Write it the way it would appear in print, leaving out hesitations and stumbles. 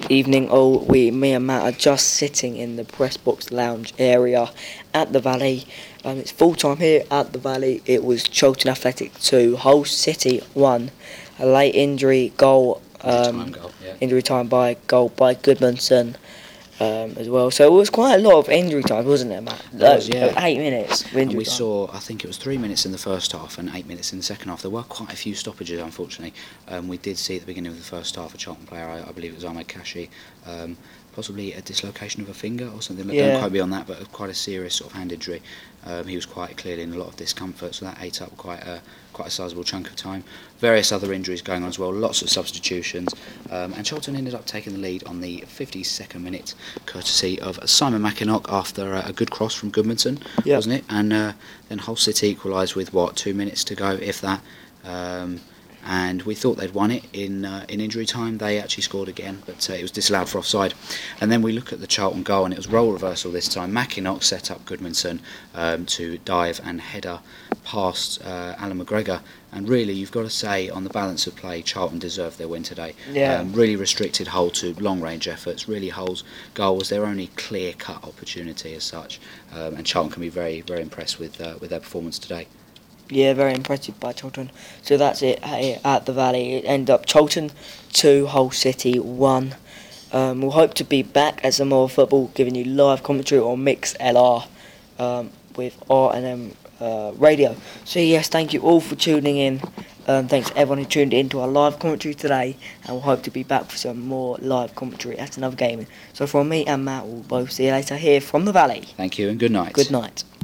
Evening all. Me and Matt are just sitting in the press box lounge area at the Valley. It's full time here at the Valley. It was Charlton Athletic 2, Hull City 1. A late injury goal. Injury time by Goodmanson. As well. So it was quite a lot of injury time, wasn't it, Matt? It was, yeah. 8 minutes of injury and we time. saw, I think it was 3 minutes in the first half and 8 minutes in the second half. There were quite a few stoppages, unfortunately. We did see at the beginning of the first half a Charlton player, I believe it was Ahmed Kashi, possibly a dislocation of a finger or something. Don't quite be on that, but quite a serious sort of hand injury. He was quite clearly in a lot of discomfort, so that ate up quite a sizable chunk of time. Various other injuries going on as well, lots of substitutions, and Charlton ended up taking the lead on the 52nd minute, courtesy of Simon Mackinock after a good cross from Goodmanson, wasn't it? And then Hull City equalised with 2 minutes to go, if that. And we thought they'd won it in injury time. They actually scored again, but it was disallowed for offside. And then we look at the Charlton goal, and it was role reversal this time. Mackinock set up Goodmanson to dive and header past Alan McGregor. And really, you've got to say, on the balance of play, Charlton deserved their win today. Really restricted Hull to long-range efforts. Really, Hull's goal was their only clear-cut opportunity as such. And Charlton can be very, very impressed with their performance today. Yeah, very impressive by Charlton. So that's it at the Valley. It ended up Charlton 2, Hull City 1. We'll hope to be back at some more football, giving you live commentary on Mix LR with R&M Radio. So yes, thank you all for tuning in. Thanks to everyone who tuned in to our live commentary today, and we'll hope to be back for some more live commentary at another game. So from me and Matt, we'll both see you later here from the Valley. Thank you and good night. Good night.